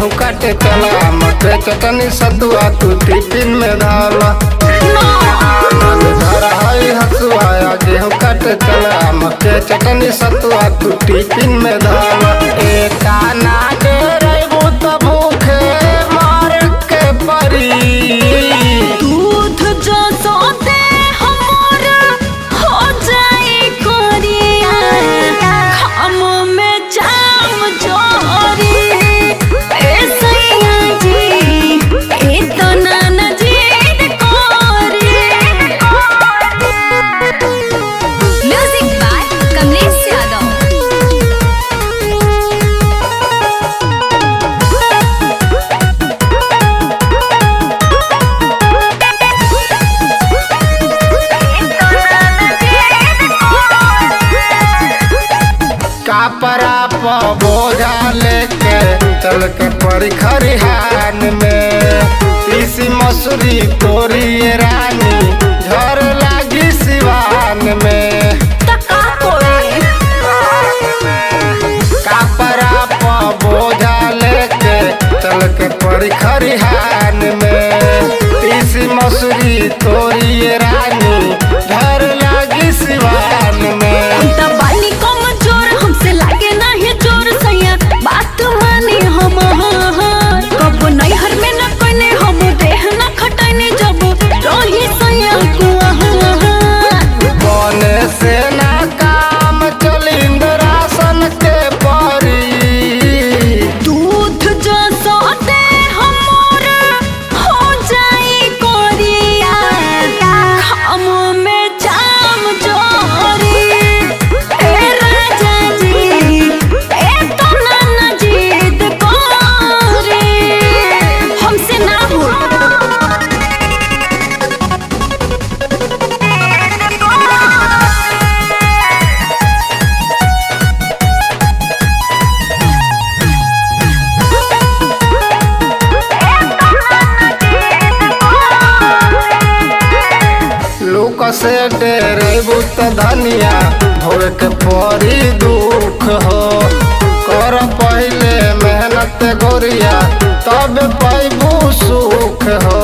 गेहूँ काटे चला मके चटनी सतुआ तू टिफिन में डाला। घर है हसुआ गेहूँ काटे चला मके चटनी सतुआ तू टिफिन में डाला। एक आना के रहबू तो भूखे मार के परी दूध जो सोते हमर हो जाए कोरिया खाम में जाम जोरी ए सैया जी ए तो नाना जी कोरी। Music by Kamlesh Yadav. कापरा प बोझा लेके चल के परी खरिहान में तीसी मसूरी तोरी रानी झर लागी सिवान में। कापरा प बोझा लेके चल के परी खरिहान में तीसी मसूरी तोरी रानी झर लागी सिवान में। बात मानी हम कब नैहर में न कोने हम देह न खटने जब रही सैया बने से ना काम चलिंद राशन के परी दूध जो सोते हमर हो जाए कोरिया खाम में जाम जोरी ए राजा जी ए तो नाना जीत कोरी हमसे ना हो। लोक से डेरेबू त धनिया भोर के परी दुख हो कर पहले मेहनत गोरिया तब पैबू सुख हो।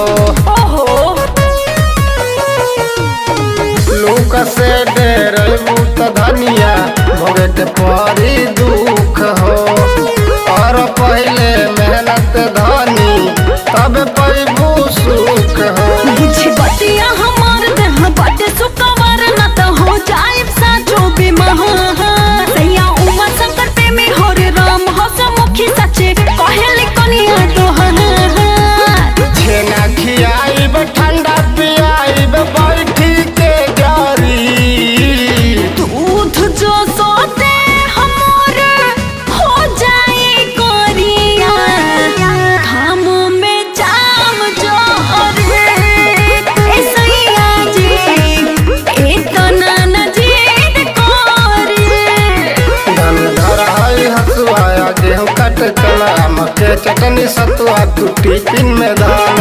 लोक से डेरेबू त धनिया भोर के परी दुख हो कर पहले मेहनत धनी तब पैबू सुख हो। बुझी बतिया हमार देह बाटे सुकवर न त हो जाए साचो बेमहार सैया उमा शंकर पे में होर राम हसमुखी सचे कहले कनिया तोहार छेना खियाइब ठंडा पियाइब बैठी के गारी दूध जो सोते हमर हो जाए कोरिया खाम में जाम जोरी ए सैया जी ए तो नाना जी कोरी। धन धर है हसुआ गेहूँ काटे चला मके चटनी सतुआ तू टिफिन में डाल।